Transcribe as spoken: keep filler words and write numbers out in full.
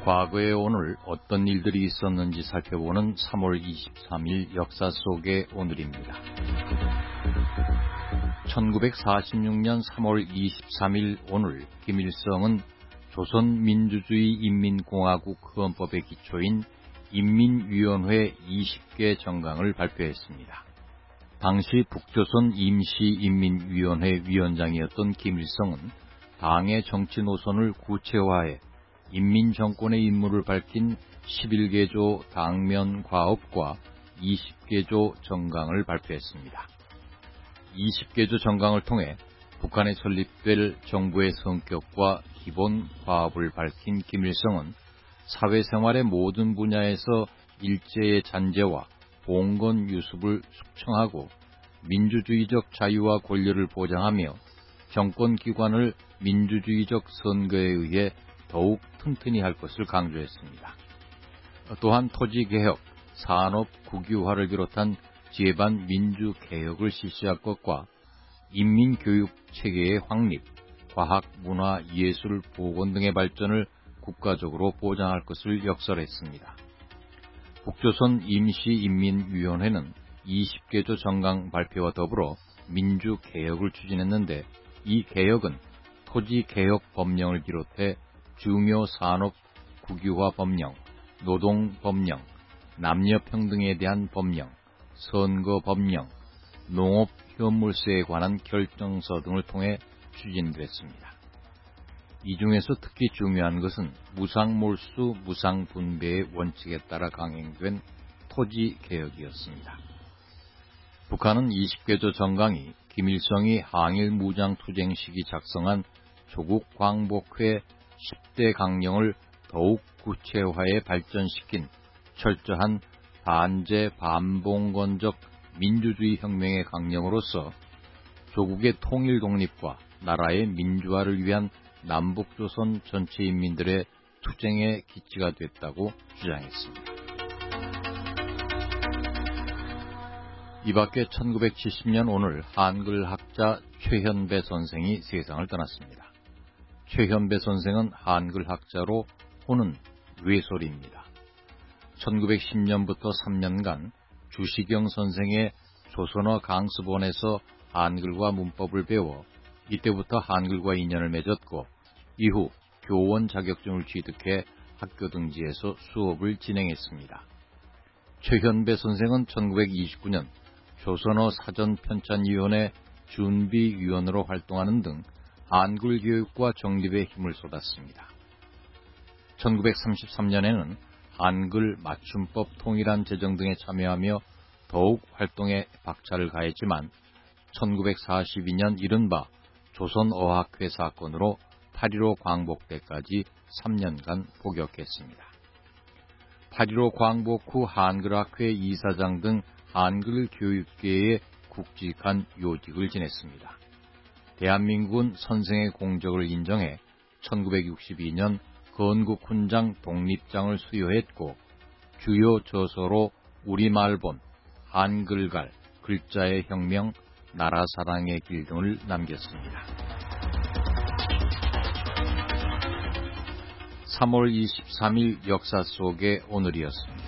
과거의 오늘 어떤 일들이 있었는지 살펴보는 삼월 이십삼일 역사 속의 오늘입니다. 천구백사십육년 삼월 이십삼일 오늘 김일성은 조선민주주의 인민공화국 헌법의 기초인 인민위원회 이십 개 정강을 발표했습니다. 당시 북조선 임시인민위원회 위원장이었던 김일성은 당의 정치 노선을 구체화해 인민정권의 임무를 밝힌 십일 개조 당면 과업과 이십 개조 정강을 발표했습니다. 이십 개조 정강을 통해 북한에 설립될 정부의 성격과 기본 과업을 밝힌 김일성은 사회생활의 모든 분야에서 일제의 잔재와 봉건 유습을 숙청하고 민주주의적 자유와 권리를 보장하며 정권기관을 민주주의적 선거에 의해 더욱 튼튼히 할 것을 강조했습니다. 또한 토지개혁, 산업 국유화를 비롯한 지혜반 민주개혁을 실시할 것과 인민교육체계의 확립, 과학, 문화, 예술, 보건 등의 발전을 국가적으로 보장할 것을 역설했습니다. 북조선 임시인민위원회는 이십 개조 정강 발표와 더불어 민주개혁을 추진했는데 이 개혁은 토지개혁 법령을 비롯해 중요 산업 국유화 법령, 노동 법령, 남녀 평등에 대한 법령, 선거 법령, 농업 현물세에 관한 결정서 등을 통해 추진됐습니다. 이 중에서 특히 중요한 것은 무상몰수, 무상분배의 원칙에 따라 강행된 토지개혁이었습니다. 북한은 이십 개조 정강이 김일성이 항일 무장투쟁 시기 작성한 조국 광복회 십 대 강령을 더욱 구체화해 발전시킨 철저한 반제 반봉건적 민주주의 혁명의 강령으로서 조국의 통일 독립과 나라의 민주화를 위한 남북조선 전체 인민들의 투쟁의 기치가 됐다고 주장했습니다. 이 밖에 천구백칠십년 오늘 한글학자 최현배 선생이 세상을 떠났습니다. 최현배 선생은 한글학자로 호는 외솔입니다. 천구백십년부터 삼 년간 주시경 선생의 조선어 강습원에서 한글과 문법을 배워 이때부터 한글과 인연을 맺었고 이후 교원 자격증을 취득해 학교 등지에서 수업을 진행했습니다. 최현배 선생은 천구백이십구년 조선어 사전편찬위원회 준비위원으로 활동하는 등 한글 교육과 정립에 힘을 쏟았습니다. 천구백삼십삼년에는 한글 맞춤법 통일안 제정 등에 참여하며 더욱 활동에 박차를 가했지만 천구백사십이년 이른바 조선어학회 사건으로 팔일오 광복때까지 삼 년간 복역했습니다. 팔일오 광복 후 한글학회 이사장 등 한글 교육계에 굵직한 요직을 지냈습니다. 대한민국은 선생의 공적을 인정해 천구백육십이년 건국훈장 독립장을 수여했고 주요 저서로 우리말본, 한글갈, 글자의 혁명, 나라사랑의 길 등을 남겼습니다. 삼월 이십삼일 역사 속의 오늘이었습니다.